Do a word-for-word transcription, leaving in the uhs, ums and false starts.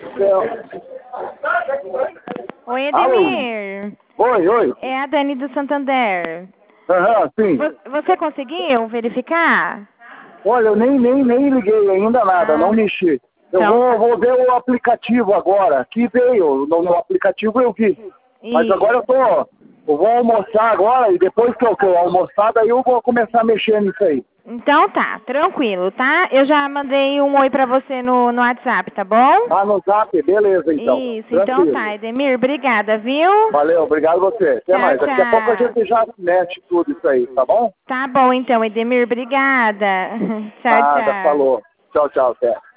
Oi, Edemir. Oi, oi. É a Dani do Santander. Aham, sim. Vo- Você conseguiu verificar? Olha, eu nem, nem, nem liguei ainda nada, Ah. não mexi. Eu Então vou, tá. vou ver o aplicativo agora. Aqui veio, no, no aplicativo eu vi. Mas E- agora eu tô, eu vou almoçar agora e depois que eu, que eu almoçar, daí eu vou começar a mexer nisso aí. Então tá, tranquilo, tá? Eu já mandei um oi pra você no, no WhatsApp, tá bom? Tá no zap, beleza então. Isso, então Tranquilo. tá, Edemir, obrigada, viu? Valeu, obrigado a você. Até Tchau, mais. Daqui a pouco a tchau. gente já mexe tudo isso aí, tá bom? Tá bom então, Edemir, obrigada. Tchau, Nada, tchau. falou. Tchau, tchau, até.